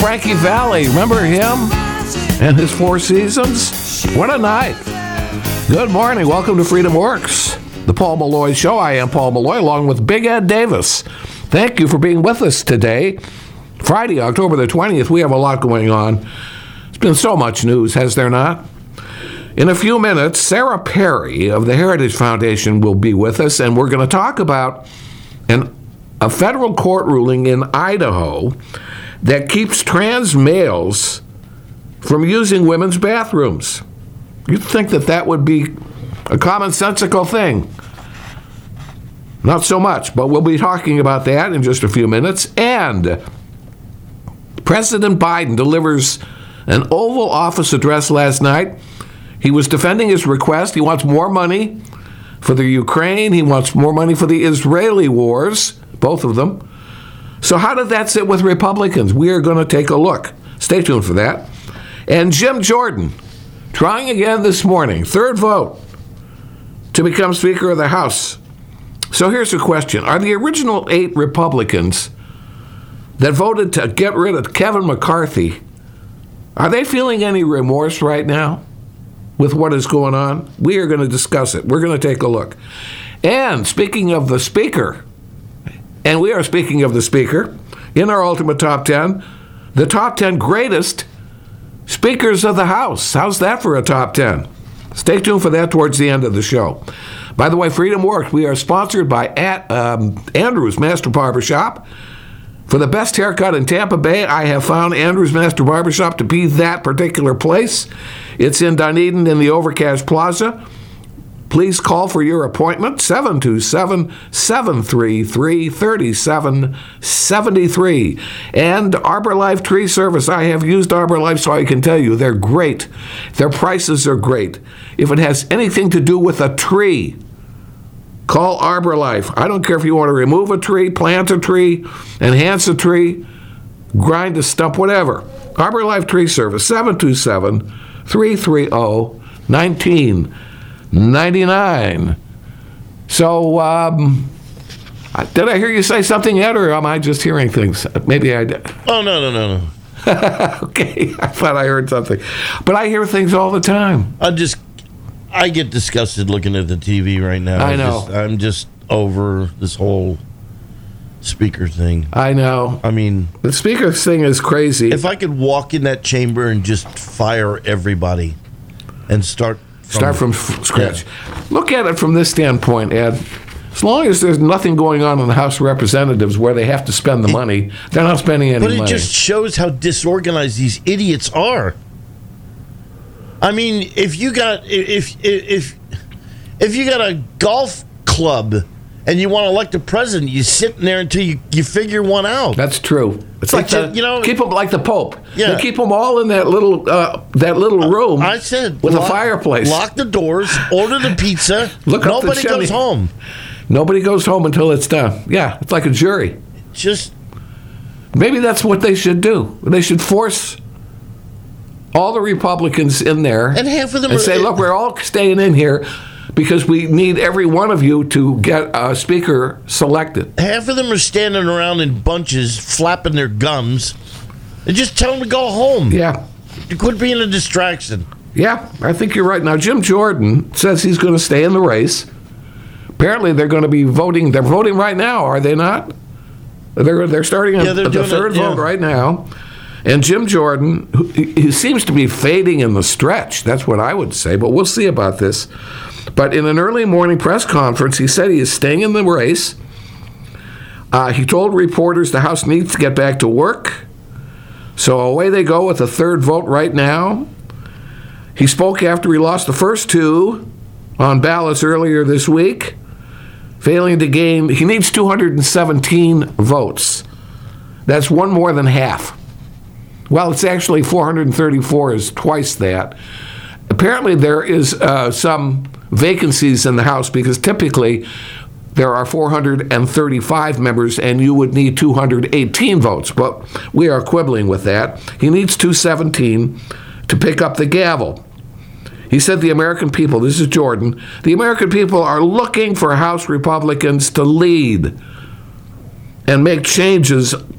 Frankie Valli. Remember him and his Four Seasons? What a night. Good morning. Welcome to Freedom Works, the Paul Malloy Show. I am Paul Malloy, along with Big Ed Davis. Thank you for being with us today. Friday, October the 20th, we have a lot going on. It's been so much news, has there not? In a few minutes, Sarah Perry of the Heritage Foundation will be with us, and we're going to talk about a federal court ruling in Idaho that keeps trans males from using women's bathrooms. You'd think that would be a commonsensical thing. Not so much, but we'll be talking about that in just a few minutes. And President Biden delivers an Oval Office address last night. He was defending his request. He wants more money for the Ukraine. He wants more money for the Israeli wars, both of them. So how did that sit with Republicans? We are going to take a look. Stay tuned for that. And Jim Jordan, trying again this morning, third vote to become Speaker of the House. So here's the question. Are the original 8 Republicans that voted to get rid of Kevin McCarthy, are they feeling any remorse right now with what is going on? We are going to discuss it. We're going to take a look. And speaking of the Speaker, and we are speaking of the Speaker, in our Ultimate Top 10, the top 10 greatest Speakers of the House. How's that for a top 10? Stay tuned for that towards the end of the show. By the way, Freedom Works, we are sponsored by Andrew's Master Barbershop. For the best haircut in Tampa Bay, I have found Andrew's Master Barbershop to be that particular place. It's in Dunedin in the Overcash Plaza. Please call for your appointment, 727-733-3773. And Arbor Life Tree Service. I have used Arbor Life, so I can tell you they're great. Their prices are great. If it has anything to do with a tree, call Arbor Life. I don't care if you want to remove a tree, plant a tree, enhance a tree, grind a stump, whatever. Arbor Life Tree Service, 727-330-1999. So, did I hear you say something, Ed, or am I just hearing things? Maybe I did. Oh, no. Okay, I thought I heard something. But I hear things all the time. I get disgusted looking at the TV right now. I know. I'm just over this whole speaker thing. I know. I mean, the speaker thing is crazy. If I could walk in that chamber and just fire everybody and start from scratch. Yeah. Look at it from this standpoint, Ed. As long as there's nothing going on in the House of Representatives where they have to spend the money, they're not spending any money. But it just shows how disorganized these idiots are. I mean, if you got a golf club and you want to elect a president, you sit in there until you figure one out. That's true. It's like keep them like the Pope. Yeah. They keep them all in that little room. I said with a fireplace. Lock the doors. Order the pizza. Nobody goes home. Nobody goes home until it's done. Yeah, it's like a jury. Maybe that's what they should do. They should force all the Republicans in there and half of them say, look, we're all staying in here because we need every one of you to get a speaker selected. Half of them are standing around in bunches, flapping their gums, and just tell them to go home. Yeah. Quit being a distraction. Yeah, I think you're right. Now, Jim Jordan says he's going to stay in the race. Apparently, they're going to be voting. They're voting right now, are they not? They're starting the third vote right now. And Jim Jordan, he seems to be fading in the stretch. That's what I would say, but we'll see about this. But in an early morning press conference, he said he is staying in the race. He told reporters the House needs to get back to work. So away they go with a third vote right now. He spoke after he lost the first 2 on ballots earlier this week, failing to gain. He needs 217 votes. That's one more than half. Well, it's actually 434 is twice that. Apparently there is some vacancies in the House because typically there are 435 members and you would need 218 votes. But we are quibbling with that. He needs 217 to pick up the gavel. He said the American people, this is Jordan, the American people are looking for House Republicans to lead and make changes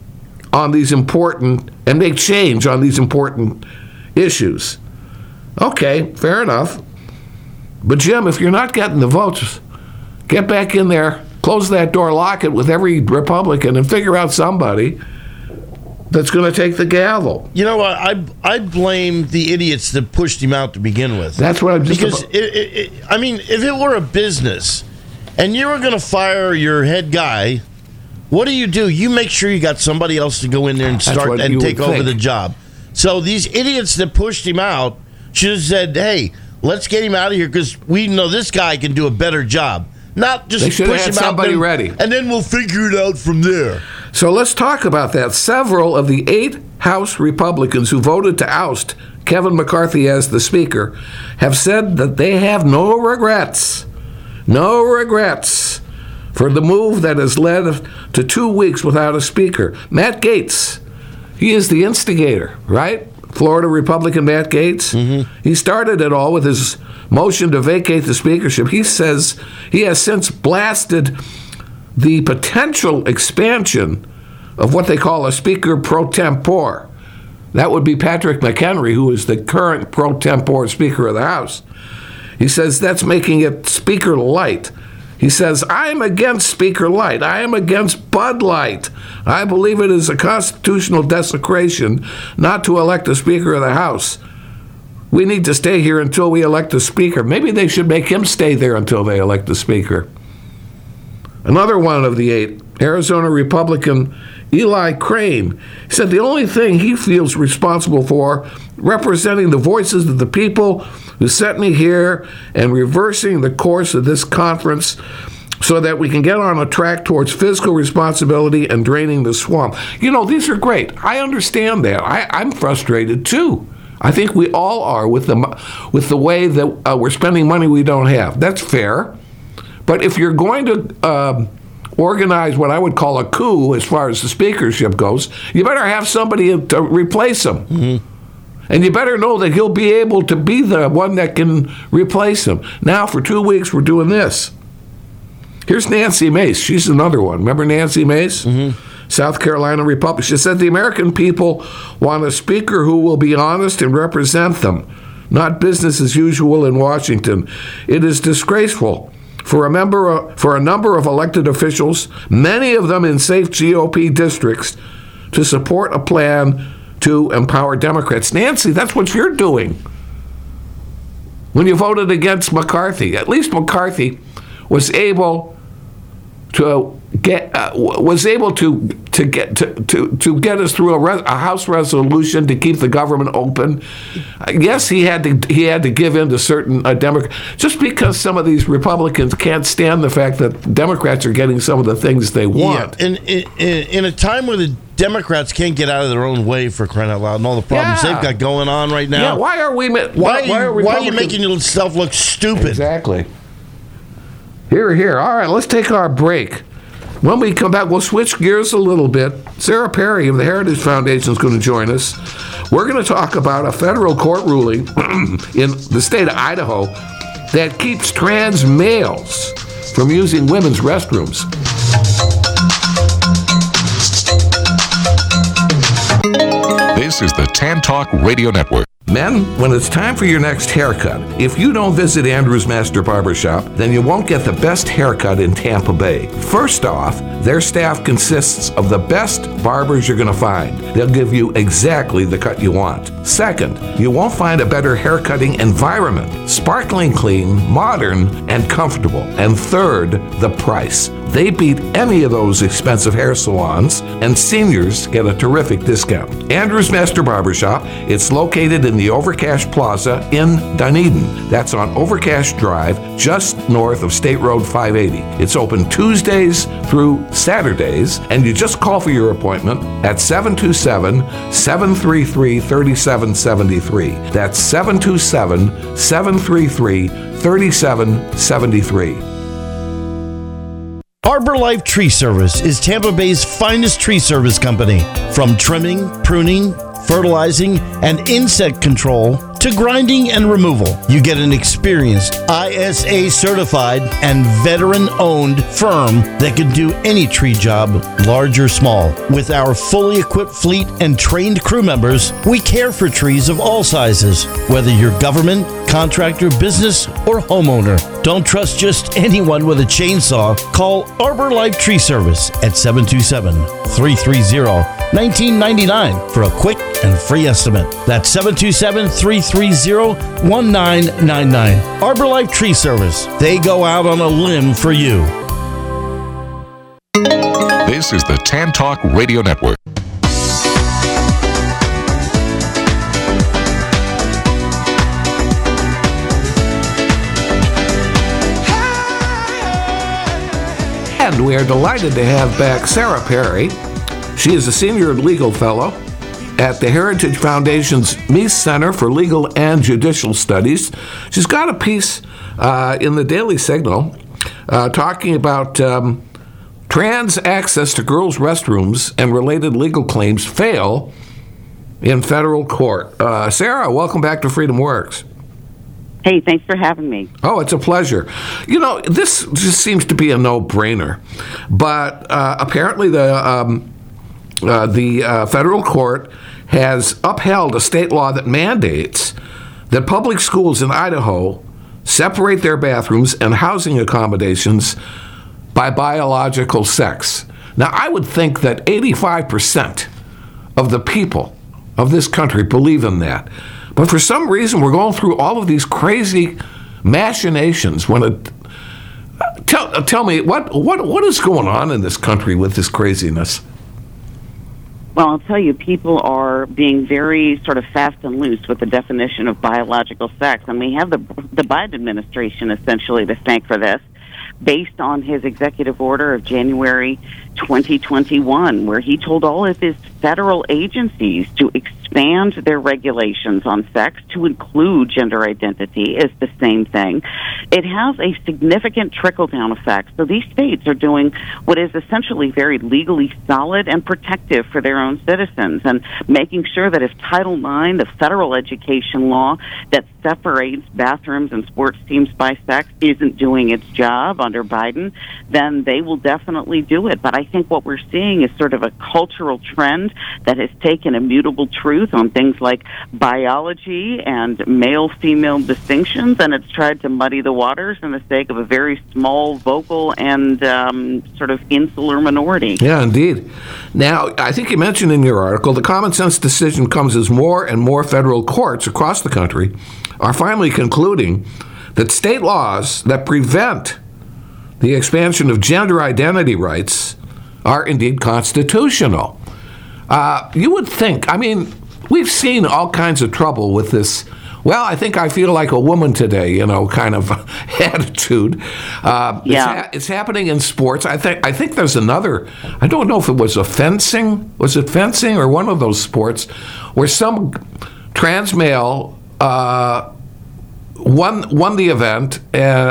on these important and make change on these important issues. Okay, fair enough. But Jim, if you're not getting the votes, get back in there, close that door, lock it with every Republican, and figure out somebody that's going to take the gavel. You know what? I blame the idiots that pushed him out to begin with. That's what I'm just because I mean, if it were a business and you were going to fire your head guy, what do? You make sure you got somebody else to go in there and start and take over the job. So these idiots that pushed him out should have said, "Hey, let's get him out of here because we know this guy can do a better job." Not just they should push have had him somebody out ready, and then we'll figure it out from there. So let's talk about that. Several of the 8 House Republicans who voted to oust Kevin McCarthy as the Speaker have said that they have no regrets for the move that has led to 2 weeks without a Speaker. Matt Gaetz, he is the instigator, right? Florida Republican Matt Gaetz. Mm-hmm. He started it all with his motion to vacate the speakership. He says he has since blasted the potential expansion of what they call a speaker pro tempore. That would be Patrick McHenry, who is the current pro tempore Speaker of the House. He says that's making it Speaker Light. He says, I'm against Speaker Light. I am against Bud Light. I believe it is a constitutional desecration not to elect a Speaker of the House. We need to stay here until we elect a Speaker. Maybe they should make him stay there until they elect the Speaker. Another one of the 8, Arizona Republican Eli Crane, said the only thing he feels responsible for, representing the voices of the people who sent me here and reversing the course of this conference so that we can get on a track towards fiscal responsibility and draining the swamp. You know, these are great. I understand that. I'm frustrated too. I think we all are with the way that we're spending money we don't have. That's fair. But if you're going to organize what I would call a coup as far as the speakership goes, you better have somebody to replace him. Mm-hmm. And you better know that he'll be able to be the one that can replace him. Now, for 2 weeks, we're doing this. Here's Nancy Mace. She's another one. Remember Nancy Mace? Mm-hmm. South Carolina Republican. She said the American people want a speaker who will be honest and represent them, not business as usual in Washington. It is disgraceful for a number of elected officials, many of them in safe GOP districts, to support a plan to empower Democrats. Nancy, that's what you're doing. When you voted against McCarthy, at least McCarthy was able to get us through a House resolution to keep the government open. Yes, he had to give in to certain Democrats, just because some of these Republicans can't stand the fact that Democrats are getting some of the things they want. Yeah, and in a time where the Democrats can't get out of their own way, for crying out loud, and all the problems they've got going on right now. Yeah, why are you making yourself look stupid? Exactly. Here. All right, let's take our break. When we come back, we'll switch gears a little bit. Sarah Perry of the Heritage Foundation is going to join us. We're going to talk about a federal court ruling in the state of Idaho that keeps trans males from using women's restrooms. This is the Tan Talk Radio Network. Men, when it's time for your next haircut, if you don't visit Andrew's Master Barbershop, then you won't get the best haircut in Tampa Bay. First off, their staff consists of the best barbers you're going to find. They'll give you exactly the cut you want. Second, you won't find a better haircutting environment. Sparkling clean, modern, and comfortable. And third, the price. They beat any of those expensive hair salons, and seniors get a terrific discount. Andrew's Master Barbershop, it's located in the Overcash Plaza in Dunedin. That's on Overcash Drive, just north of State Road 580. It's open Tuesdays through Saturdays, and you just call for your appointment at 727-733-3773. That's 727-733-3773. Arbor Life Tree Service is Tampa Bay's finest tree service company. From trimming, pruning, fertilizing, and insect control to grinding and removal. You get an experienced, ISA certified and veteran owned firm that can do any tree job, large or small. With our fully equipped fleet and trained crew members, we care for trees of all sizes, whether you're government, contractor, business, or homeowner. Don't trust just anyone with a chainsaw. Call Arbor Life Tree Service at 727-330-1999 for a quick and free estimate. That's 727-330-1999. Arbor Life Tree Service. They go out on a limb for you. This is the Tan Talk Radio Network. And we are delighted to have back Sarah Perry. She is a senior legal fellow at the Heritage Foundation's Meese Center for Legal and Judicial Studies. She's got a piece in the Daily Signal talking about trans access to girls' restrooms and related legal claims fail in federal court. Sarah, welcome back to Freedom Works. Hey, thanks for having me. Oh, it's a pleasure. You know, this just seems to be a no-brainer, but apparently the federal court has upheld a state law that mandates that public schools in Idaho separate their bathrooms and housing accommodations by biological sex. Now, I would think that 85% of the people of this country believe in that. But for some reason, we're going through all of these crazy machinations. Tell me, what is going on in this country with this craziness? Well, I'll tell you, people are being very sort of fast and loose with the definition of biological sex. And we have the Biden administration essentially to thank for this, based on his executive order of January 2021, where he told all of his federal agencies to expand their regulations on sex to include gender identity is the same thing. It has a significant trickle-down effect. So these states are doing what is essentially very legally solid and protective for their own citizens, and making sure that if Title IX, the federal education law that separates bathrooms and sports teams by sex, isn't doing its job under Biden, then they will definitely do it. But I think what we're seeing is sort of a cultural trend that has taken immutable truth on things like biology and male-female distinctions, and it's tried to muddy the waters in the sake of a very small, vocal, and sort of insular minority. Yeah, indeed. Now, I think you mentioned in your article, the common sense decision comes as more and more federal courts across the country are finally concluding that state laws that prevent the expansion of gender identity rights are indeed constitutional. You would think, I mean, we've seen all kinds of trouble with this, well, I think I feel like a woman today, kind of attitude. It's happening in sports. I think there's another, I don't know if it was fencing or one of those sports, where some trans male won the event,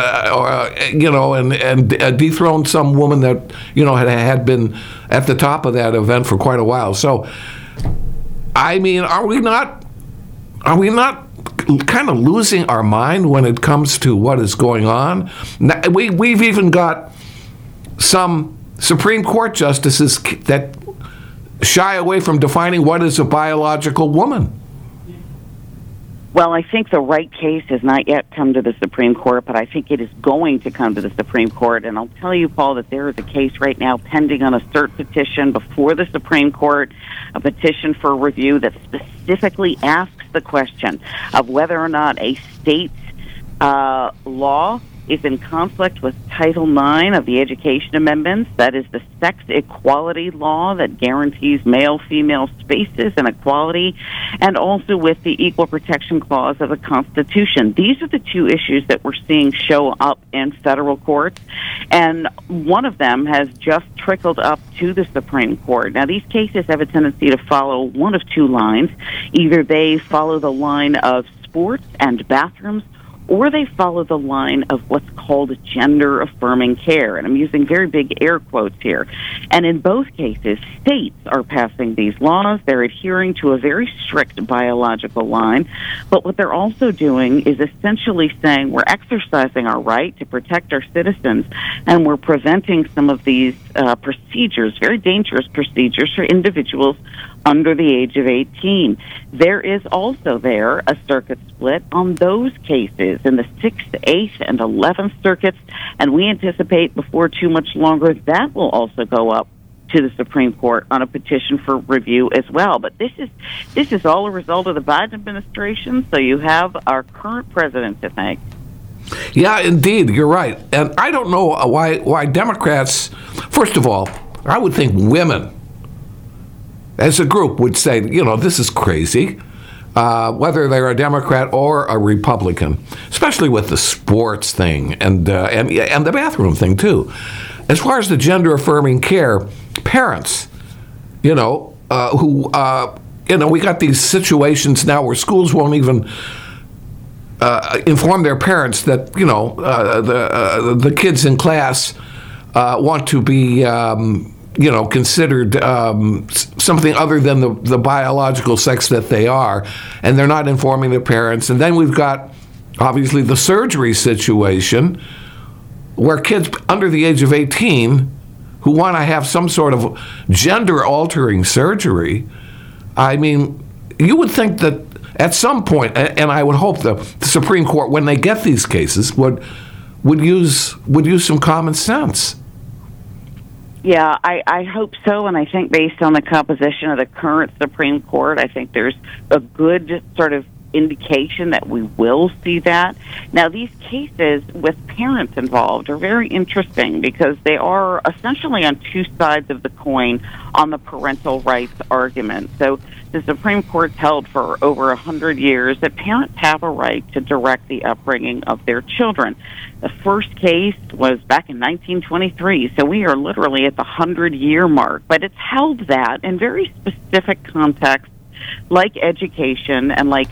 and dethroned some woman that had been at the top of that event for quite a while. So, I mean, are we not kind of losing our mind when it comes to what is going on? We've even got some Supreme Court justices that shy away from defining what is a biological woman. Well, I think the right case has not yet come to the Supreme Court, but I think it is going to come to the Supreme Court. And I'll tell you, Paul, that there is a case right now pending on a cert petition before the Supreme Court, a petition for review that specifically asks the question of whether or not a state's law is in conflict with Title IX of the Education Amendments. That is the sex equality law that guarantees male-female spaces and equality, and also with the Equal Protection Clause of the Constitution. These are the two issues that we're seeing show up in federal courts, and one of them has just trickled up to the Supreme Court. Now, these cases have a tendency to follow one of two lines. Either they follow the line of sports and bathrooms, or they follow the line of what's called gender-affirming care. And I'm using very big air quotes here. And in both cases, states are passing these laws. They're adhering to a very strict biological line. But what they're also doing is essentially saying we're exercising our right to protect our citizens, and we're preventing some of these procedures, very dangerous procedures for individuals under the age of 18. There is also there a circuit split on those cases in the 6th, 8th, and 11th circuits, and we anticipate before too much longer that will also go up to the Supreme Court on a petition for review as well. But this is all a result of the Biden administration, so you have our current president to thank. Yeah, indeed, you're right. And I don't know why Democrats, first of all, I would think women as a group would say, this is crazy, whether they're a Democrat or a Republican, especially with the sports thing and the bathroom thing, too. As far as the gender-affirming care, parents, we got these situations now where schools won't even inform their parents that, the kids in class want to be considered something other than the biological sex that they are, and they're not informing their parents. And then we've got, obviously, the surgery situation where kids under the age of 18 who want to have some sort of gender-altering surgery, I mean, you would think that at some point, and I would hope the Supreme Court, when they get these cases, would use some common sense. Yeah, I hope so, and I think based on the composition of the current Supreme Court, I think there's a good sort of indication that we will see that. Now, these cases with parents involved are very interesting because they are essentially on two sides of the coin on the parental rights argument. So the Supreme Court's held for over 100 years that parents have a right to direct the upbringing of their children. The first case was back in 1923, so we are literally at the 100-year mark. But it's held that in very specific contexts, like education and like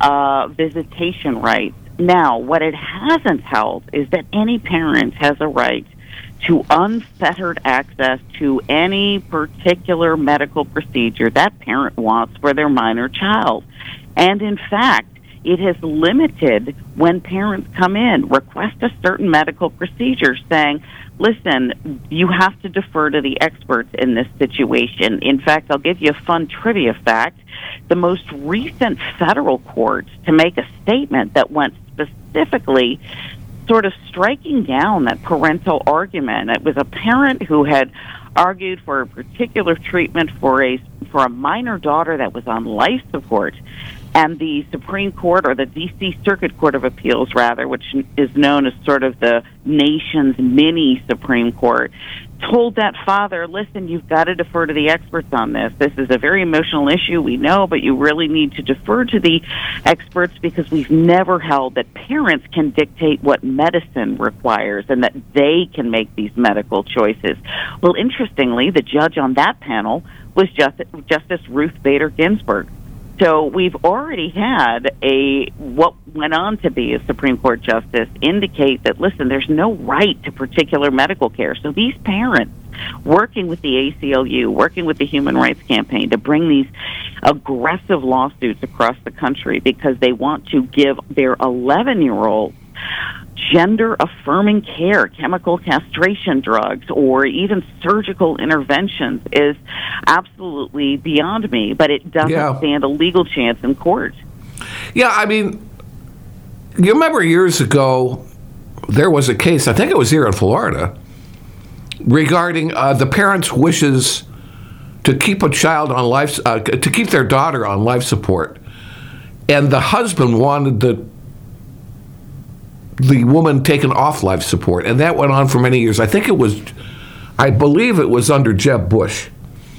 visitation rights. Now, what it hasn't held is that any parent has a right to unfettered access to any particular medical procedure that parent wants for their minor child. And in fact, it has limited when parents come in, request a certain medical procedure, saying, listen, you have to defer to the experts in this situation. In fact, I'll give you a fun trivia fact. The most recent federal court to make a statement that went specifically sort of striking down that parental argument. It was a parent who had argued for a particular treatment for a minor daughter that was on life support. And the Supreme Court, or the D.C. Circuit Court of Appeals, rather, which is known as sort of the nation's mini Supreme Court, told that father, listen, you've got to defer to the experts on this. This is a very emotional issue, we know, but you really need to defer to the experts because we've never held that parents can dictate what medicine requires and that they can make these medical choices. Well, interestingly, the judge on that panel was Justice Ruth Bader Ginsburg. So we've already had what went on to be a Supreme Court justice indicate that, listen, there's no right to particular medical care. So these parents working with the ACLU, working with the Human Rights Campaign to bring these aggressive lawsuits across the country because they want to give their 11-year-olds gender-affirming care, chemical castration drugs, or even surgical interventions is absolutely beyond me, but it doesn't stand a legal chance in court. Yeah, I mean, you remember years ago, there was a case, I think it was here in Florida, regarding the parents' wishes to keep a child on life, to keep their daughter on life support, and the husband wanted the woman taken off life support, and that went on for many years. I believe it was under Jeb Bush.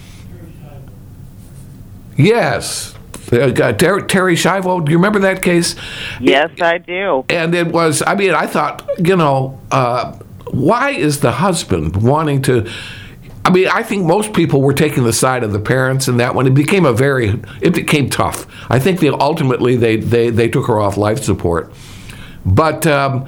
Yes. Terry Schiavo, do you remember that case? Yes, I do. And it was, I mean, I thought, why is the husband wanting to, I mean, I think most people were taking the side of the parents in that one. It became tough. I think ultimately they took her off life support. But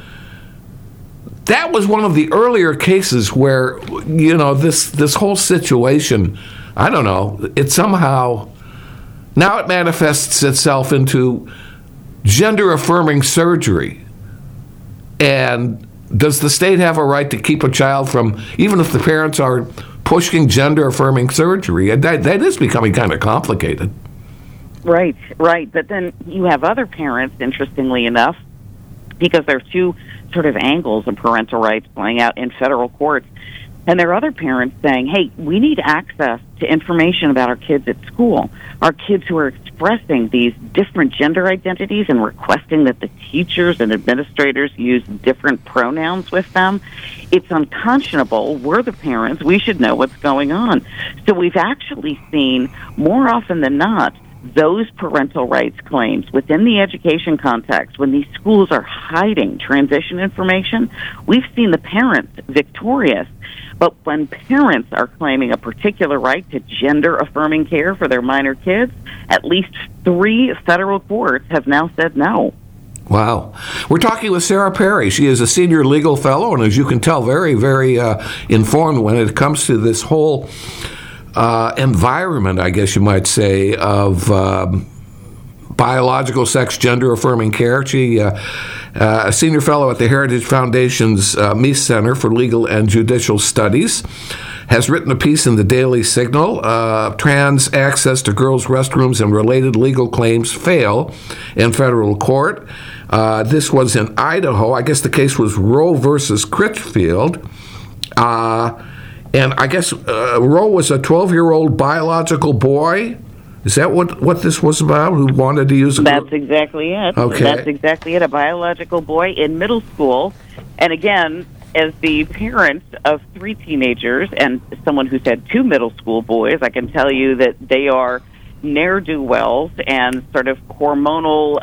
that was one of the earlier cases where, this whole situation, I don't know, it somehow, now it manifests itself into gender-affirming surgery. And does the state have a right to keep a child from, even if the parents are pushing gender-affirming surgery? That is becoming kind of complicated. Right. But then you have other parents, interestingly enough, because there's two sort of angles of parental rights playing out in federal courts. And there are other parents saying, hey, we need access to information about our kids at school, our kids who are expressing these different gender identities and requesting that the teachers and administrators use different pronouns with them. It's unconscionable. We're the parents. We should know what's going on. So we've actually seen, more often than not, those parental rights claims within the education context, when these schools are hiding transition information, we've seen the parents victorious. But when parents are claiming a particular right to gender-affirming care for their minor kids, at least 3 federal courts have now said no. Wow. We're talking with Sarah Perry. She is a senior legal fellow, and as you can tell, very, very informed when it comes to this whole environment, I guess you might say, of biological sex, gender-affirming care. She a senior fellow at the Heritage Foundation's Meese Center for Legal and Judicial Studies, has written a piece in the Daily Signal, Trans Access to Girls' Restrooms and Related Legal Claims Fail in Federal Court. This was in Idaho. I guess the case was Roe versus Critchfield. And I guess Roe was a 12-year-old biological boy. Is that what this was about, who wanted to use a... That's exactly it. Okay. That's exactly it, a biological boy in middle school. And again, as the parent of 3 teenagers and someone who's had 2 middle school boys, I can tell you that they are ne'er-do-wells and sort of hormonal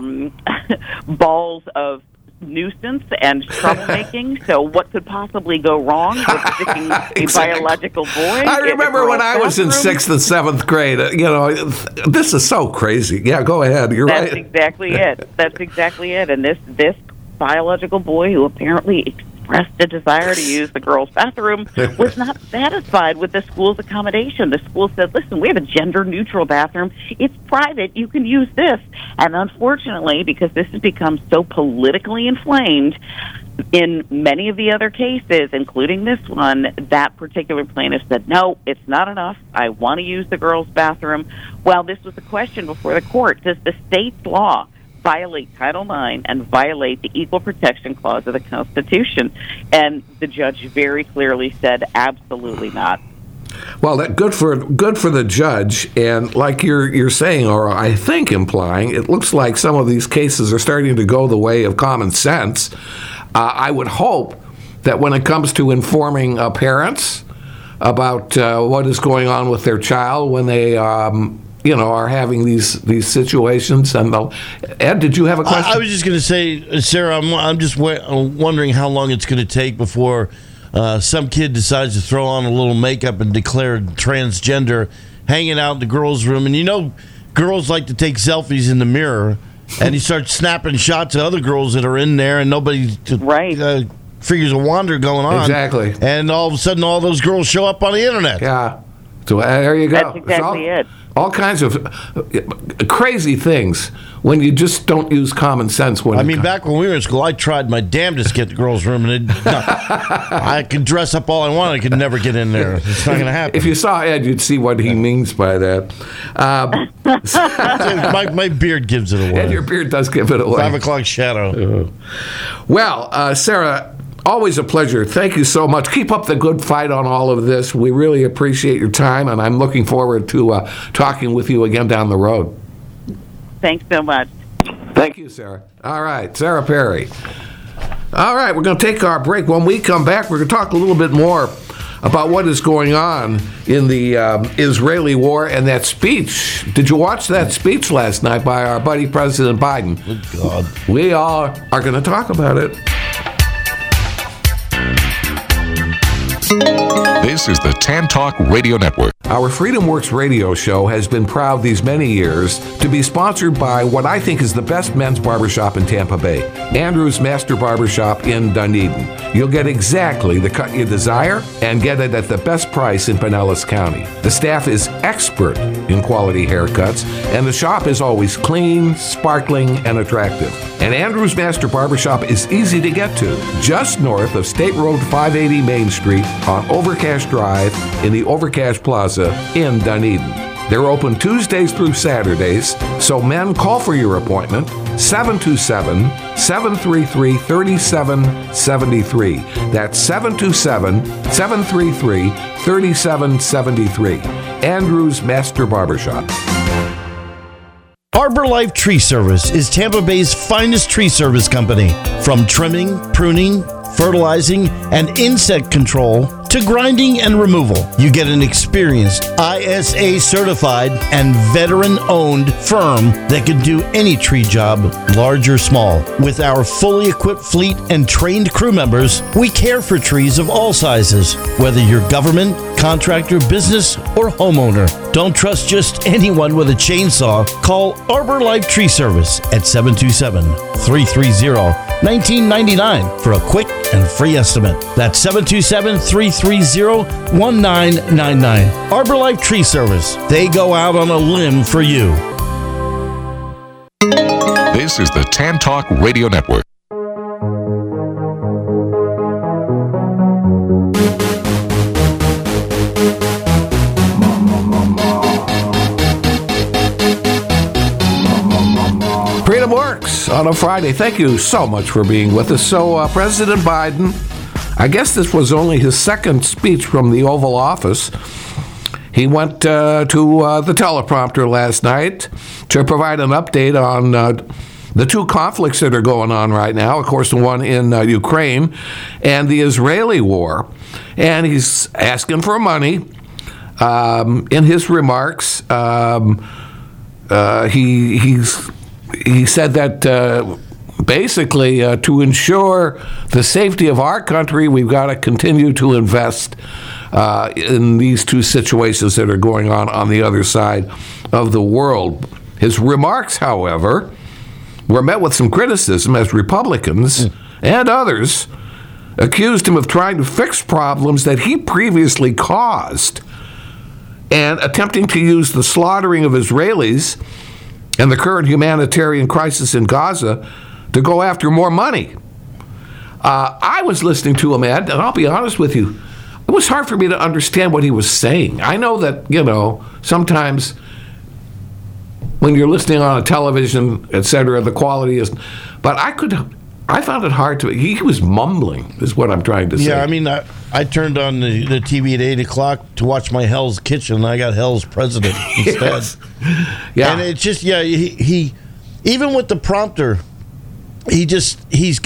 balls of nuisance and troublemaking. So what could possibly go wrong with sticking a biological boy? I remember when I was in 6th and 7th grade, this is so crazy. Yeah, go ahead. You're right. That's exactly it. That's exactly it. And this biological boy, who apparently expressed a desire to use the girls' bathroom, was not satisfied with the school's accommodation. The school said, listen, we have a gender-neutral bathroom. It's private. You can use this. And unfortunately, because this has become so politically inflamed, in many of the other cases, including this one, that particular plaintiff said, no, it's not enough. I want to use the girls' bathroom. Well, this was the question before the court. Does the state's law violate Title IX and violate the Equal Protection Clause of the Constitution? And the judge very clearly said, absolutely not. Well, that good for the judge, and like you're saying, or I think implying, it looks like some of these cases are starting to go the way of common sense. I would hope that when it comes to informing parents about what is going on with their child when they are having these situations. And Ed, did you have a question? I was just going to say, Sarah, I'm just wondering how long it's going to take before some kid decides to throw on a little makeup and declare transgender, hanging out in the girls' room. And girls like to take selfies in the mirror, and he starts snapping shots at other girls that are in there, and nobody figures a wander going on. Exactly. And all of a sudden, all those girls show up on the internet. Yeah. So there you go. That's exactly it. All kinds of crazy things when you just don't use common sense. Back when we were in school, I tried my damnedest to get the girls' room, and I could dress up all I wanted. I could never get in there. It's not going to happen. If you saw Ed, you'd see what he means by that. My beard gives it away. And your beard does give it away. 5 o'clock shadow. Well, Sarah, always a pleasure. Thank you so much. Keep up the good fight on all of this. We really appreciate your time, and I'm looking forward to talking with you again down the road. Thanks so much. Thank you, Sarah. All right, Sarah Perry. All right, we're going to take our break. When we come back, we're going to talk a little bit more about what is going on in the Israeli war and that speech. Did you watch that speech last night by our buddy President Biden? Good God. We all are going to talk about it. This is the Tan Talk Radio Network. Our Freedom Works radio show has been proud these many years to be sponsored by what I think is the best men's barbershop in Tampa Bay, Andrew's Master Barbershop in Dunedin. You'll get exactly the cut you desire and get it at the best price in Pinellas County. The staff is expert in quality haircuts, and the shop is always clean, sparkling, and attractive. And Andrew's Master Barbershop is easy to get to, just north of State Road 580 Main Street on Overcash Drive in the Overcash Plaza in Dunedin. They're open Tuesdays through Saturdays, so men, call for your appointment, 727-733-3773. That's 727-733-3773. Andrew's Master Barbershop. Arbor Life Tree Service is Tampa Bay's finest tree service company. From trimming, pruning, fertilizing, and insect control to grinding and removal, you get an experienced, ISA certified, and veteran-owned firm that can do any tree job, large or small. With our fully equipped fleet and trained crew members, we care for trees of all sizes, whether you're government, contractor, business, or homeowner. Don't trust just anyone with a chainsaw. Call Arbor Life Tree Service at 727-330-1999 for a quick and free estimate. That's 727-330-1999. Arbor Life Tree Service. They go out on a limb for you. This is the Tan Talk Radio Network. Freedom Works on a Friday. Thank you so much for being with us. So, President Biden, I guess this was only his second speech from the Oval Office. He went to the teleprompter last night to provide an update on the two conflicts that are going on right now. Of course, the one in Ukraine and the Israeli war. And he's asking for money. In his remarks, he said that basically to ensure the safety of our country, we've got to continue to invest in these two situations that are going on the other side of the world. His remarks, however, were met with some criticism as Republicans and others accused him of trying to fix problems that he previously caused and attempting to use the slaughtering of Israelis and the current humanitarian crisis in Gaza to go after more money. I was listening to him, Ed, and I'll be honest with you, it was hard for me to understand what he was saying. I know that, sometimes when you're listening on a television, etc., the quality is, but I found it hard to, he was mumbling, is what I'm trying to say. Yeah, I mean, I turned on the TV at 8 o'clock to watch my Hell's Kitchen, and I got Hell's President instead. Yes. Yeah. And it's just, he even with the prompter, he's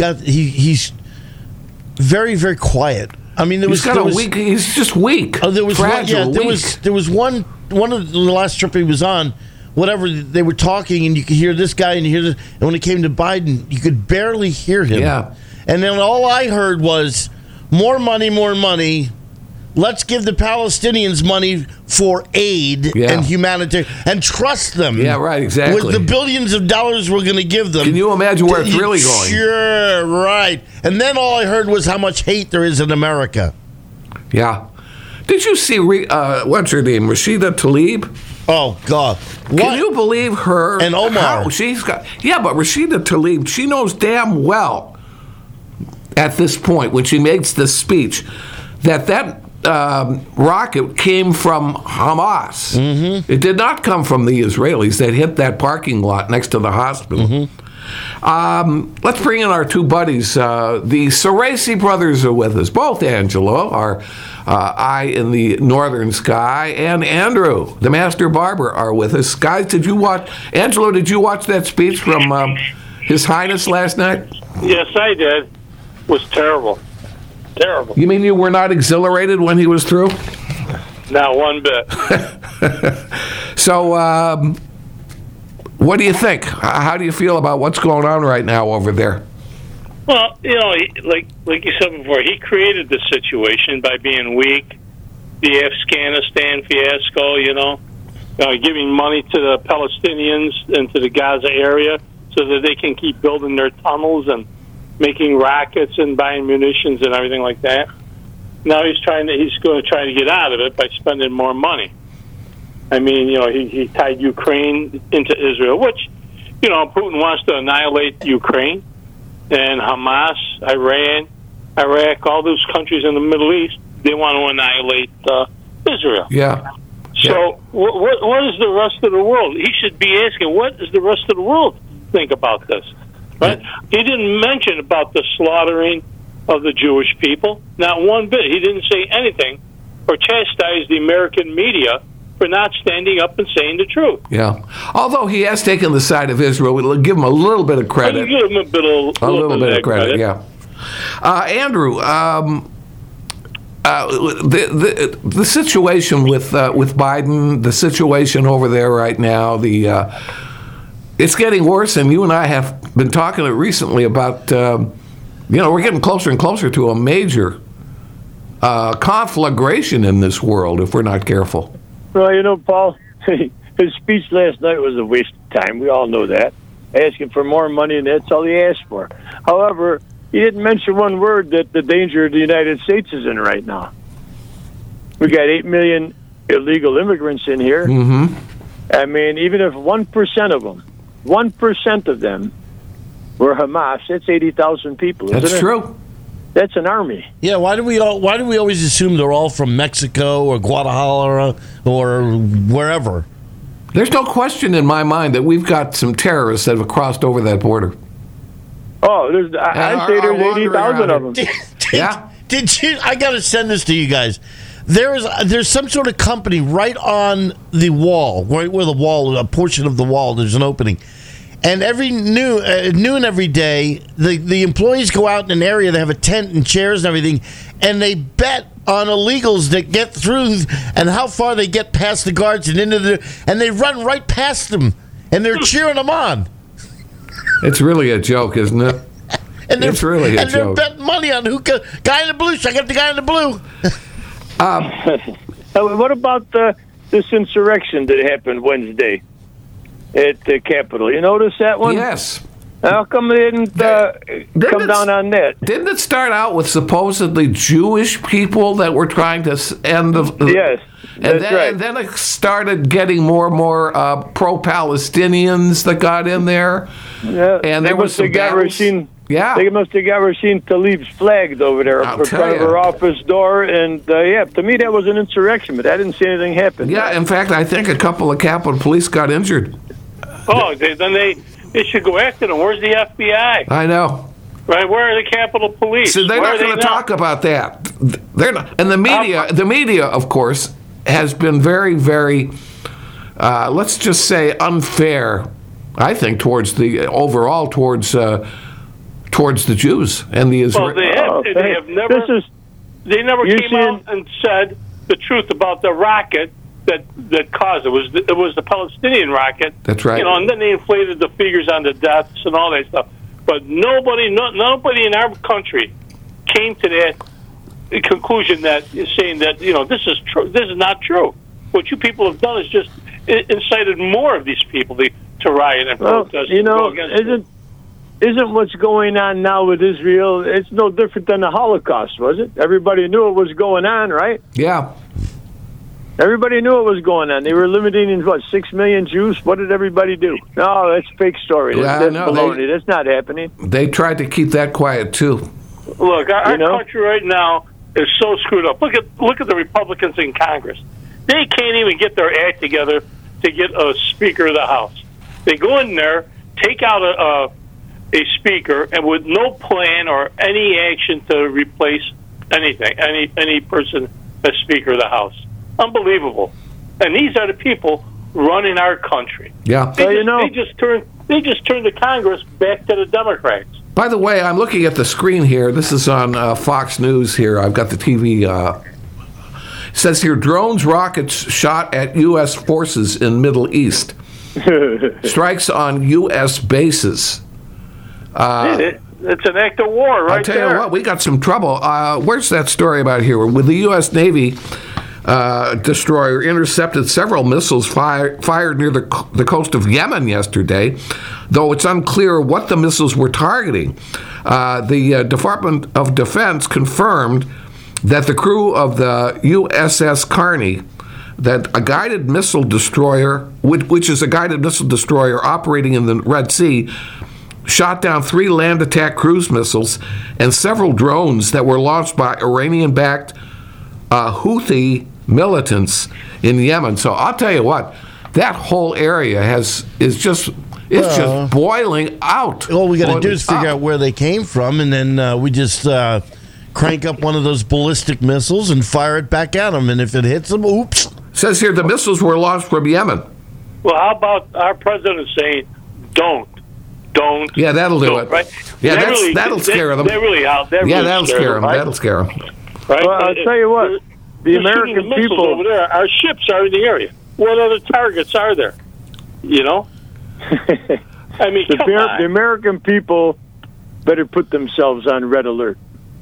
very, very quiet. I mean, he's just weak. There was fragile, there was one of the last trip he was on, whatever, they were talking, and you could hear this guy and you hear this, and when it came to Biden, you could barely hear him. Yeah. And then all I heard was, more money. Let's give the Palestinians money for aid and humanitarian, and trust them. Yeah, right, exactly. With the billions of dollars we're going to give them. Can you imagine where it's really going? Sure, right. And then all I heard was how much hate there is in America. Yeah. Did you see, what's her name, Rashida Tlaib? Oh, God. Can you believe her? And Omar. But Rashida Tlaib, she knows damn well at this point, when she makes this speech, that rocket came from Hamas. Mm-hmm. It did not come from the Israelis that hit that parking lot next to the hospital. Mm-hmm. Let's bring in our two buddies. The Ceresi brothers are with us. Both Angelo, our eye in the northern sky, and Andrew, the master barber, are with us. Guys, Angelo, did you watch that speech from His Highness last night? Yes, I did. It was terrible. Terrible. You mean you were not exhilarated when he was through? Not one bit. So, what do you think? How do you feel about what's going on right now over there? Well, like you said before, he created the situation by being weak the Afghanistan fiasco, giving money to the Palestinians and to the Gaza area so that they can keep building their tunnels and making rockets and buying munitions and everything like that. Now he's going to try to get out of it by spending more money. I mean, he tied Ukraine into Israel, which, Putin wants to annihilate Ukraine and Hamas, Iran, Iraq, all those countries in the Middle East. They want to annihilate Israel. Yeah. So what is the rest of the world? He should be asking, what does the rest of the world think about this? Right? He didn't mention about the slaughtering of the Jewish people. Not one bit. He didn't say anything or chastise the American media for not standing up and saying the truth. Yeah. Although he has taken the side of Israel, we'll give him a little bit of credit. Give him a little bit of credit. Yeah. Andrew, the situation with Biden, the situation over there right now, it's getting worse, and you and I have been talking recently about, we're getting closer and closer to a major conflagration in this world if we're not careful. Well, Paul, his speech last night was a waste of time. We all know that. Asking for more money, and that's all he asked for. However, he didn't mention one word that the danger the United States is in right now. We got 8 million illegal immigrants in here. Mm-hmm. I mean, even if 1% of them, 1% of them were Hamas, that's 80,000 people. That's true. That's an army. Yeah, why do we always assume they're all from Mexico or Guadalajara or wherever? There's no question in my mind that we've got some terrorists that have crossed over that border. Oh, I'd say there's 80,000 of them. Did you? I got to send this to you guys. There's some sort of company right on the wall, right where the wall, a portion of the wall, there's an opening. And every noon every day, the employees go out in an area. They have a tent and chairs and everything, and they bet on illegals that get through and how far they get past the guards and and they run right past them, and they're cheering them on. It's really a joke, isn't it? It's really a joke. And they're betting money on guy in the blue. So I got the guy in the blue. What about this insurrection that happened Wednesday at the Capitol? You notice that one? Yes. How come they didn't come down on that? Didn't it start out with supposedly Jewish people that were trying to end the... Yes, that's right. And then it started getting more and more pro-Palestinians that got in there. Yeah, and there was some battles. They must have got Rasheen Tlaib's flags over there in front of her office door. And, to me, that was an insurrection, but I didn't see anything happen. Yeah, in fact, I think a couple of Capitol Police got injured. Oh, then they should go after them. Where's the FBI? I know. Right, where are the Capitol Police? So they're not going to talk about that. They're not. And the media, of course, has been very, very, let's just say, unfair, I think, towards the Jews and the Israelis. Well, they never came out and said the truth about the rocket that caused it. It was the Palestinian rocket. That's right. And then they inflated the figures on the deaths and all that stuff. But nobody in our country came to that conclusion that is saying that this is true. This is not true. What you people have done is just incited more of these people to riot and protest. Isn't what's going on now with Israel, it's no different than the Holocaust, was it? Everybody knew it was going on, right? Yeah. Everybody knew it was going on. They were limiting 6 million Jews. What did everybody do? No, that's a fake story. That's baloney. That's not happening. They tried to keep that quiet, too. Look, our country right now is so screwed up. Look at the Republicans in Congress. They can't even get their act together to get a Speaker of the House. They go in there, take out a speaker, and with no plan or any action to replace anything, any person as Speaker of the House. Unbelievable. And these are the people running our country. Yeah. They just turned the Congress back to the Democrats. By the way, I'm looking at the screen here. This is on Fox News here. I've got the TV. It says here, drones, rockets shot at U.S. forces in Middle East. Strikes on U.S. bases. It's an act of war right there. I'll tell you what, we got some trouble. Where's that story about here? With the U.S. Navy destroyer intercepted several missiles fired near the coast of Yemen yesterday, though it's unclear what the missiles were targeting. The Department of Defense confirmed that the crew of the USS Carney, that a guided missile destroyer, which is a guided missile destroyer operating in the Red Sea, shot down 3 land attack cruise missiles and several drones that were launched by Iranian-backed Houthi militants in Yemen. So I'll tell you what, that whole area is just boiling out. All we got to do is figure out where they came from, and then we just crank up one of those ballistic missiles and fire it back at them. And if it hits them, oops. Says here the missiles were launched from Yemen. Well, how about our president saying, don't. Yeah, that'll do it. Right? Yeah, that'll scare them. That'll scare them. Right? That'll scare them. Right? Well, I'll tell you what. The American people over there, our ships are in the area. What other targets are there? You know? I mean, come on. The American people better put themselves on red alert,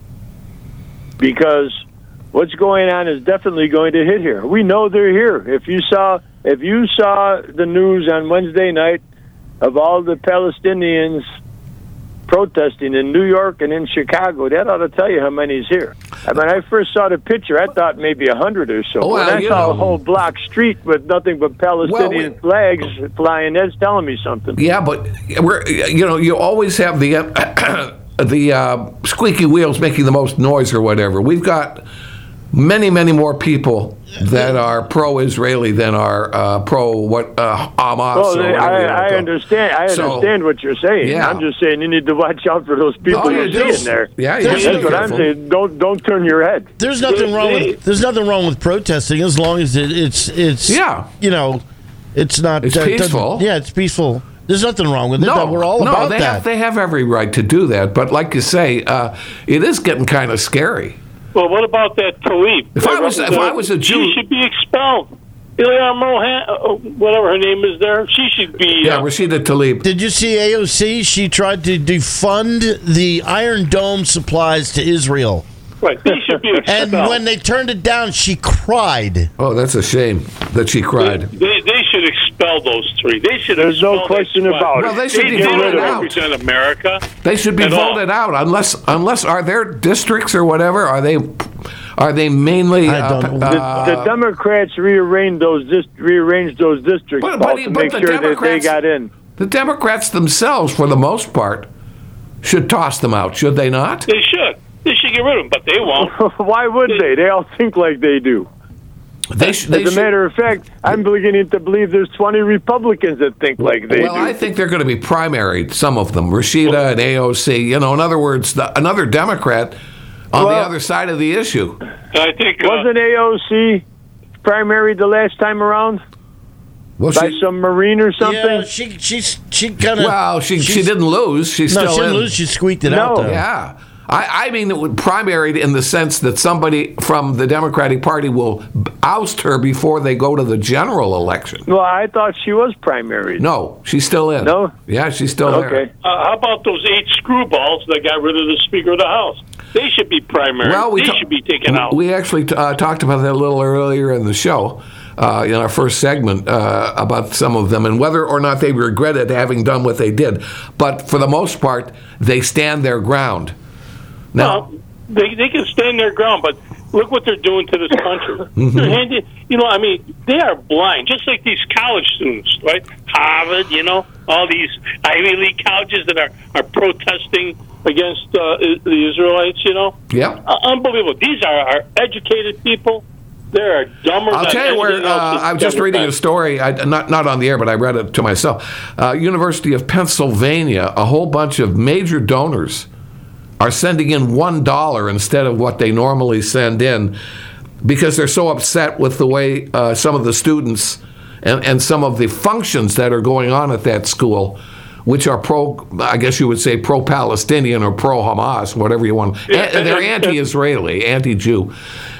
because what's going on is definitely going to hit here. We know they're here. If you saw the news on Wednesday night of all the Palestinians protesting in New York and in Chicago, that ought to tell you how many's here. I mean, I first saw the picture, I thought maybe 100 or so. When I saw a whole block street with nothing but Palestinian flags flying, that's telling me something. Yeah, but you always have the squeaky wheels making the most noise or whatever. We've got many, many more people that are pro-Israeli than are pro-Hamas. Well, I understand. I understand what you're saying. Yeah. I'm just saying you need to watch out for those people you're seeing there. Yeah, that's what I'm saying. Don't turn your head. There's nothing wrong with protesting as long as it's it's not peaceful. It's peaceful. There's nothing wrong with it. We're all about that. They have every right to do that. But like you say, it is getting kind of scary. Well, what about that Tlaib? If I was a Jew, she should be expelled. Ilya Mohan, whatever her name is there, she should be... Rashida Tlaib. Did you see AOC? She tried to defund the Iron Dome supplies to Israel. Right, they should be expelled. And when they turned it down, she cried. Oh, that's a shame that she cried. They should expel those 3. They should. There's no question about it. Well, they should be voted out. Represent America. They should be voted out unless are there districts or whatever? Are they mainly? The Democrats rearranged those districts to make sure that they got in. The Democrats themselves, for the most part, should toss them out. Should they not? They should. They should get rid of them, but they won't. Why would they? They all think like they do. As a matter of fact, I'm beginning to believe there's 20 Republicans that think like they do. Well, I think they're going to be primaried, some of them, Rashida and AOC. In other words, another Democrat on the other side of the issue. I think wasn't AOC primaried the last time around? Well, by some Marine or something? Yeah, she kind of... Well, she didn't lose. She didn't lose. She squeaked it out, though. Yeah. I mean, it would primaried in the sense that somebody from the Democratic Party will oust her before they go to the general election. Well, I thought she was primaried. No, she's still in. No? Yeah, she's still there. How about those 8 screwballs that got rid of the Speaker of the House? They should be primary. Well, they should be taken out. We actually talked about that a little earlier in the show, in our first segment, about some of them and whether or not they regretted having done what they did. But for the most part, they stand their ground. Now, well, they can stand their ground, but look what they're doing to this country. Mm-hmm. They are blind, just like these college students, right? Harvard, all these Ivy League colleges that are protesting against the Israelites, Yeah. Unbelievable. These are educated people. They're dumber I'll tell you where, I was just reading a story, not on the air, but I read it to myself. University of Pennsylvania, a whole bunch of major donors are sending in $1 instead of what they normally send in because they're so upset with the way some of the students and some of the functions that are going on at that school, which are I guess you would say pro-Palestinian or pro-Hamas, whatever you want. They're anti-Israeli, anti-Jew.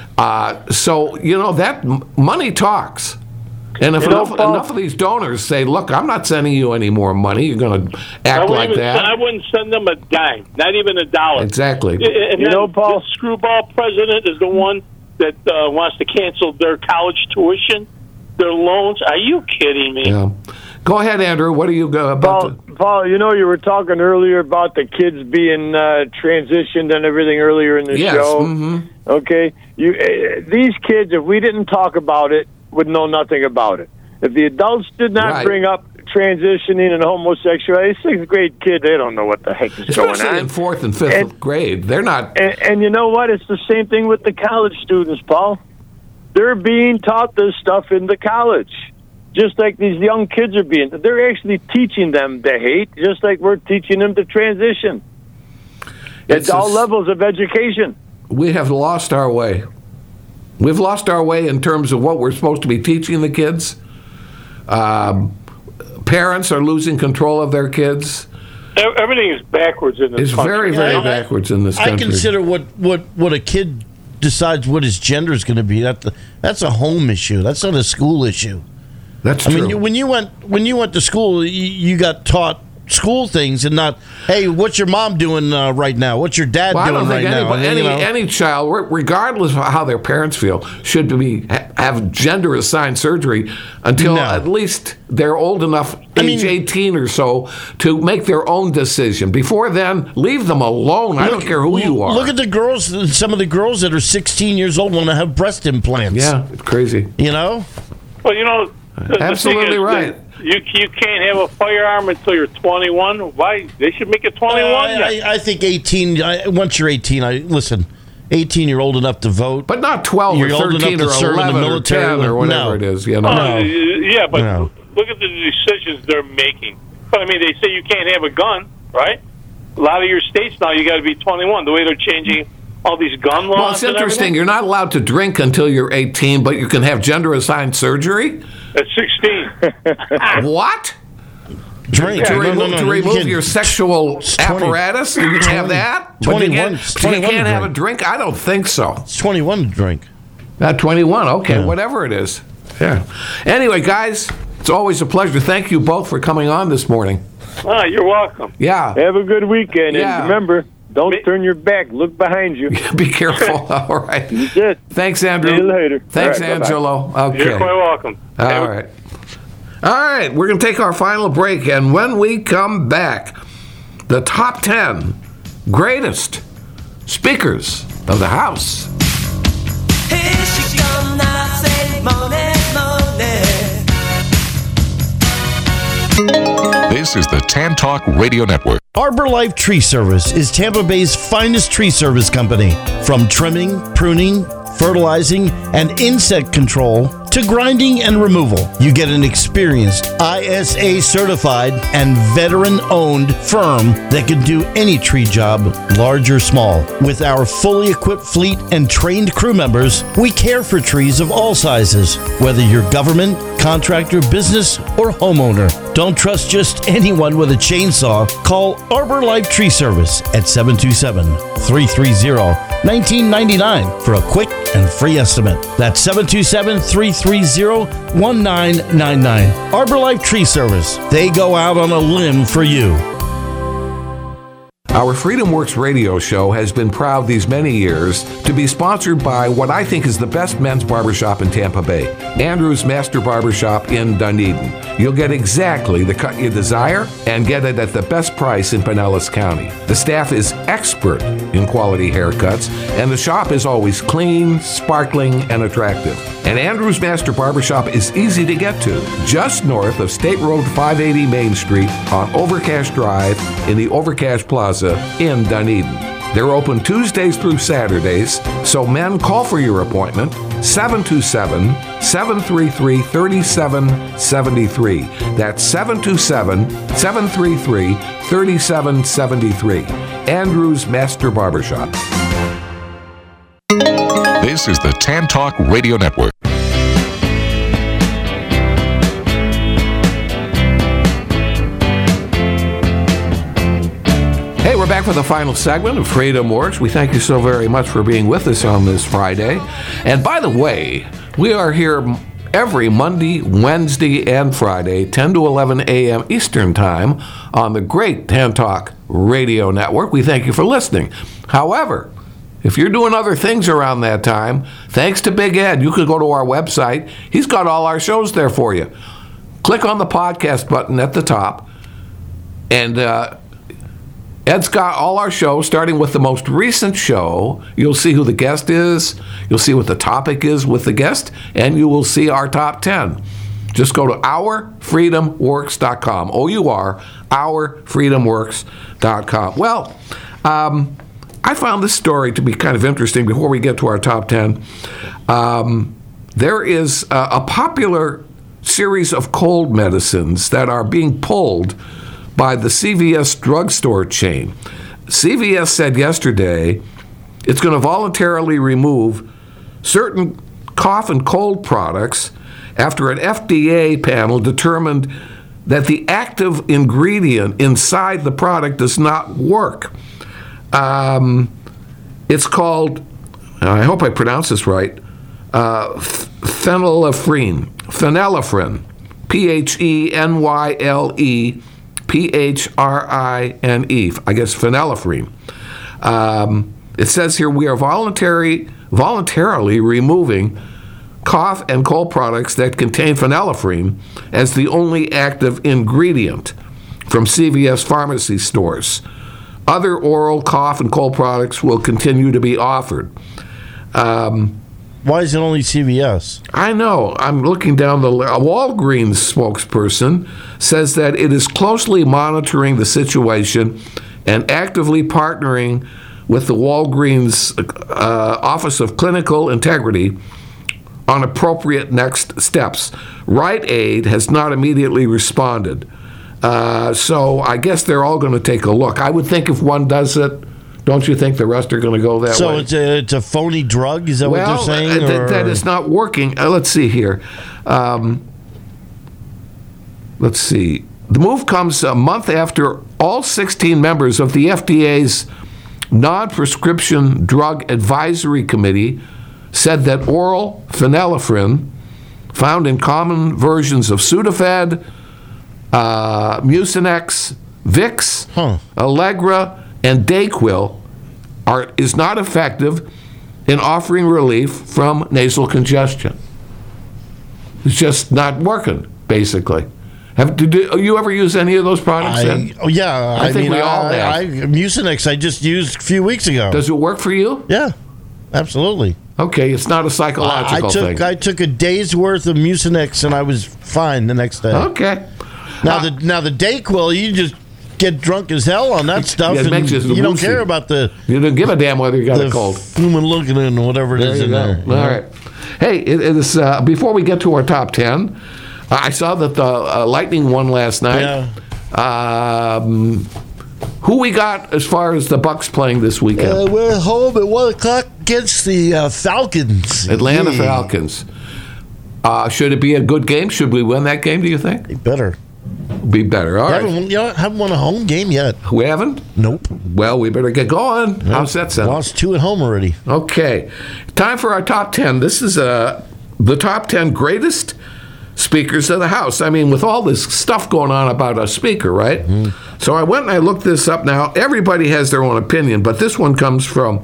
So, that money talks. And if enough of these donors say, look, I'm not sending you any more money, you're going to act like that. I wouldn't send them a dime, not even $1. Exactly. And Paul? the screwball president is the one that wants to cancel their college tuition, their loans. Are you kidding me? Yeah. Go ahead, Andrew. What do you go about? Paul, you were talking earlier about the kids being transitioned and everything earlier in the show. Mm-hmm. Okay, these kids, if we didn't talk about it, would know nothing about it. If the adults did not bring up transitioning and homosexuality, 6th grade kid, they don't know what the heck is going on. Especially in 4th and 5th grade. They're not... And you know what? It's the same thing with the college students, Paul. They're being taught this stuff in the college. Just like these young kids are being. They're actually teaching them to hate, just like we're teaching them to transition. It's all levels of education. We have lost our way. We've lost our way in terms of what we're supposed to be teaching the kids. Parents are losing control of their kids. Everything is backwards in this country. It's very, very backwards in this country. I consider what a kid decides what his gender is going to be. That's a home issue. That's not a school issue. That's true. I mean, when you went to school, you got taught school things and not, hey, what's your mom doing right now? What's your dad doing right now? Any child, regardless of how their parents feel, should have gender-assigned surgery until at least they're old enough, age 18 or so, to make their own decision. Before then, leave them alone. I don't care who you are. Look at the girls. Some of the girls that are 16 years old want to have breast implants. Yeah, it's crazy. Well, absolutely right. You can't have a firearm until you're 21. Why? They should make it 21. I think 18. Once you're 18, listen. 18, you're old enough to vote, but not 12 or 13 or 11 or 10 or whatever it is. Yeah, but look at the decisions they're making. But I mean, they say you can't have a gun, right? A lot of your states now, you got to be 21. The way they're changing all these gun laws. Well, it's interesting. You're not allowed to drink until you're 18, but you can have gender-assigned surgery. At 16. What? Drink. To remove your sexual apparatus? You can have that? 21. You can't have a drink? I don't think so. It's 21 to drink. 21. Okay, whatever it is. Yeah. Anyway, guys, it's always a pleasure. Thank you both for coming on this morning. You're welcome. Yeah. Have a good weekend. And remember, don't turn your back. Look behind you. Be careful. All right. That's it. Thanks, Andrew. See you later. Thanks, right, Angelo. bye-bye. Okay. You're quite welcome. All right. All right. We're going to take our final break. And when we come back, the top 10 greatest speakers of the House. Here she come now, say money, money. This is the Tan Talk Radio Network. Arbor Life Tree Service is Tampa Bay's finest tree service company. From trimming, pruning, fertilizing, and insect control to grinding and removal, you get an experienced, ISA certified, and veteran-owned firm that can do any tree job, large or small. With our fully equipped fleet and trained crew members, we care for trees of all sizes, whether you're government, contractor, business, or homeowner. Don't trust just anyone with a chainsaw. Call Arbor Life Tree Service at 727-330-1999 for a quick and free estimate. That's 727-330-1999. Arbor Life Tree Service. They go out on a limb for you. Our Freedom Works radio show has been proud these many years to be sponsored by what I think is the best men's barbershop in Tampa Bay, Andrew's Master Barbershop in Dunedin. You'll get exactly the cut you desire and get it at the best price in Pinellas County. The staff is expert in quality haircuts, and the shop is always clean, sparkling, and attractive. And Andrew's Master Barbershop is easy to get to, just north of State Road 580 Main Street on Overcash Drive in the Overcash Plaza in Dunedin. They're open Tuesdays through Saturdays, so men, call for your appointment, 727-733-3773. That's 727-733-3773. Andrew's Master Barbershop. This is the Tan Talk Radio Network. Hey, we're back for the final segment of Freedom Works. We thank you so very much for being with us on this Friday. And by the way, we are here every Monday, Wednesday, and Friday, 10 to 11 a.m. Eastern Time on the great Tan Talk Radio Network. We thank you for listening. However, If you're doing other things around that time, thanks to Big Ed, you could go to our website. He's got all our shows there for you. Click on the podcast button at the top, and Ed's got all our shows, starting with the most recent show. You'll see who the guest is, you'll see what the topic is with the guest, and you will see our top 10. Just go to OurFreedomWorks.com, OurFreedomWorks.com. Well, I found this story to be kind of interesting before we get to our top 10. There is a popular series of cold medicines that are being pulled by the CVS drugstore chain. CVS said yesterday it's going to voluntarily remove certain cough and cold products after an FDA panel determined that the active ingredient inside the product does not work. It's called, I hope I pronounce this right, phenylephrine, phenylephrine, I guess phenylephrine. It says here we are voluntarily removing cough and cold products that contain phenylephrine as the only active ingredient from CVS pharmacy stores. Other oral cough and cold products will continue to be offered. Why is it only CVS? I know. I'm looking down the list. A Walgreens spokesperson says that it is closely monitoring the situation and actively partnering with the Walgreens Office of Clinical Integrity on appropriate next steps. Rite Aid has not immediately responded. So I guess they're all going to take a look. I would think if one does it, don't you think the rest are going to go that way? So it's a phony drug? Is that what they're saying? That is not working. Let's see here. Let's see. The move comes a month after all 16 members of the FDA's Non-Prescription Drug Advisory Committee said that oral phenylephrine, found in common versions of Sudafed, Mucinex, Vicks, Allegra, and Dayquil, is not effective in offering relief from nasal congestion. It's just not working, basically. Did you ever use any of those products? Yeah. I think we all have. Mucinex I just used a few weeks ago. Does it work for you? Yeah, absolutely. Okay, it's not a psychological thing. I took a day's worth of Mucinex and I was fine the next day. Okay. Now the Dayquil, you just get drunk as hell on that stuff. It makes you don't care about the... You don't give a damn whether you got a cold. Human looking in whatever it is in there. All right. Hey, it is before we get to our top 10, I saw that the Lightning won last night. Yeah. Who we got as far as the Bucks playing this weekend? We're home at 1 o'clock against the Falcons. Atlanta Falcons. Should it be a good game? Should we win that game, do you think? They better. Be better. All right. Haven't won a home game yet. We haven't? Nope. Well, we better get going. Nope. How's that sound? Lost 2 at home already. Okay. Time for our top 10. This is the top 10 greatest speakers of the House. I mean, with all this stuff going on about a speaker, right? Mm-hmm. So I went and I looked this up now. Everybody has their own opinion, but this one comes from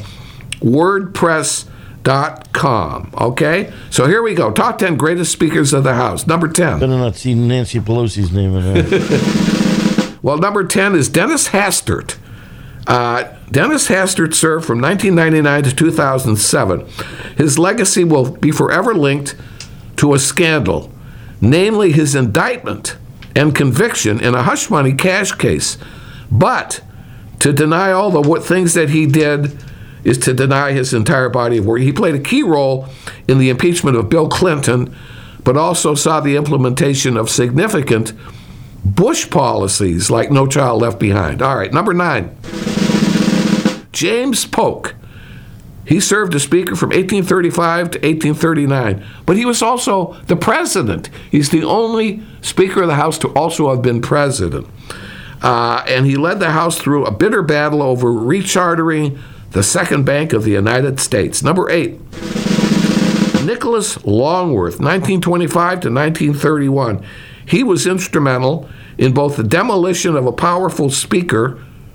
WordPress.com. Okay? So here we go. Top 10 greatest speakers of the House. Number 10. Better not see Nancy Pelosi's name in there. Well, number 10 is Dennis Hastert. Dennis Hastert served from 1999 to 2007. His legacy will be forever linked to a scandal, namely his indictment and conviction in a hush money cash case. But to deny all the things that he did is to deny his entire body of work. He played a key role in the impeachment of Bill Clinton, but also saw the implementation of significant Bush policies like No Child Left Behind. All right, number 9. James Polk. He served as Speaker from 1835 to 1839, but he was also the President. He's the only Speaker of the House to also have been President. And he led the House through a bitter battle over rechartering the Second Bank of the United States. Number 8. Nicholas Longworth, 1925 to 1931. He was instrumental in both the demolition of a powerful speaker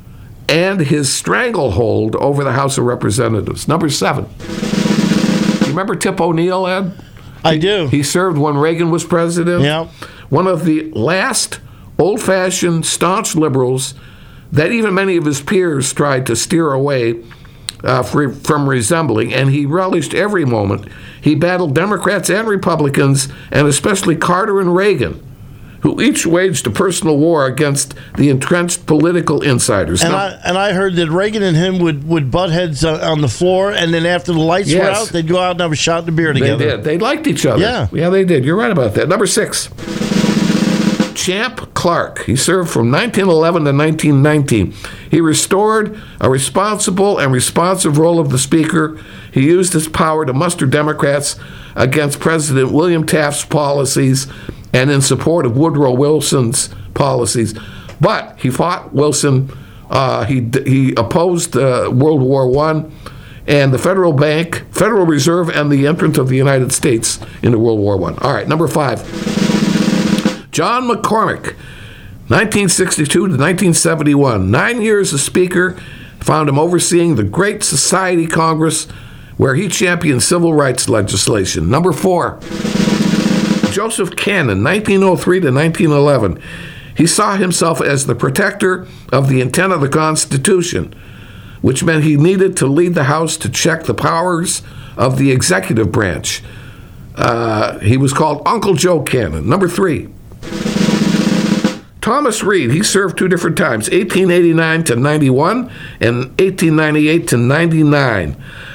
and his stranglehold over the House of Representatives. Number 7. You remember Tip O'Neill, Ed? I do. He served when Reagan was president. Yeah. One of the last old-fashioned, staunch liberals that even many of his peers tried to steer away from resembling, and he relished every moment. He battled Democrats and Republicans, and especially Carter and Reagan, who each waged a personal war against the entrenched political insiders. And I heard that Reagan and him would butt heads on the floor, and then after the lights were out, they'd go out and have a shot and a beer together. They did. They liked each other. Yeah, they did. You're right about that. Number 6. Champ Clark. He served from 1911 to 1919. He restored a responsible and responsive role of the Speaker. He used his power to muster Democrats against President William Taft's policies and in support of Woodrow Wilson's policies. But he fought Wilson. He opposed World War I and the Federal Bank, Federal Reserve, and the entrance of the United States into World War I. All right, number 5. John McCormack, 1962 to 1971. 9 years as Speaker, found him overseeing the Great Society Congress, where he championed civil rights legislation. Number 4. Joseph Cannon, 1903 to 1911. He saw himself as the protector of the intent of the Constitution, which meant he needed to lead the House to check the powers of the executive branch. He was called Uncle Joe Cannon. Number 3. Thomas Reed, he served 2 different times, 1889 to 91 and 1898 to 99.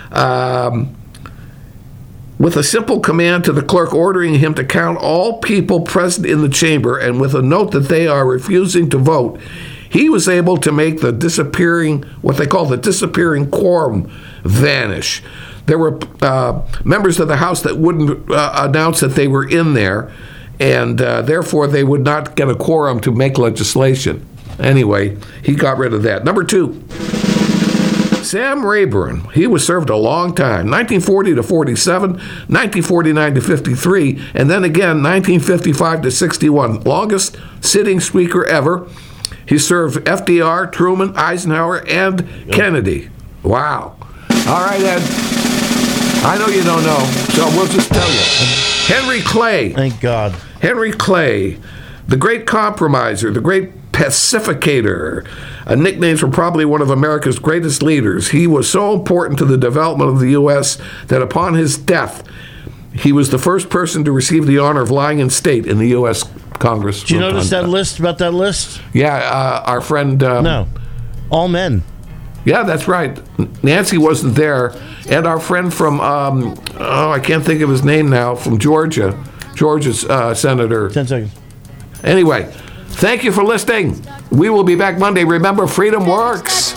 With a simple command to the clerk ordering him to count all people present in the chamber, and with a note that they are refusing to vote, he was able to make the disappearing, what they call the disappearing quorum, vanish. There were members of the House that wouldn't announce that they were in there, and therefore they would not get a quorum to make legislation. Anyway, he got rid of that. Number 2, Sam Rayburn. He was served a long time, 1940 to 47, 1949 to 53, and then again 1955 to 61. Longest sitting Speaker ever. He served FDR, Truman, Eisenhower, and Kennedy. Wow. All right, Ed. I know you don't know, so we'll just tell you. Henry Clay. Thank God. Henry Clay, the great compromiser, the great pacificator. Nicknames were probably one of America's greatest leaders. He was so important to the development of the U.S. that upon his death, he was the first person to receive the honor of lying in state in the U.S. Congress. Did you notice that list, about that list? Yeah, our friend... no, all men. Yeah, that's right. Nancy wasn't there. And our friend from, I can't think of his name now, from Georgia's senator. 10 seconds. Anyway, thank you for listening. We will be back Monday. Remember, freedom works.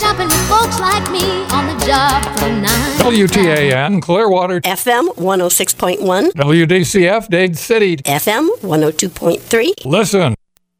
WTAN, Clearwater. FM 106.1. WDCF, Dade City. FM 102.3. Listen.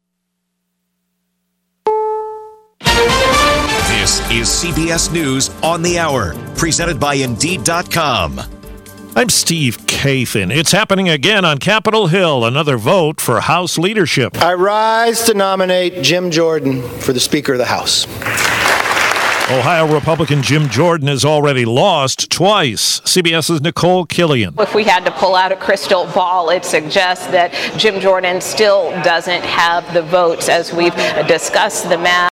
This is CBS News on the Hour, presented by Indeed.com. I'm Steve Kathan. It's happening again on Capitol Hill, another vote for House leadership. I rise to nominate Jim Jordan for the Speaker of the House. Ohio Republican Jim Jordan has already lost twice. CBS's Nicole Killian. If we had to pull out a crystal ball, it suggests that Jim Jordan still doesn't have the votes as we've discussed the matter.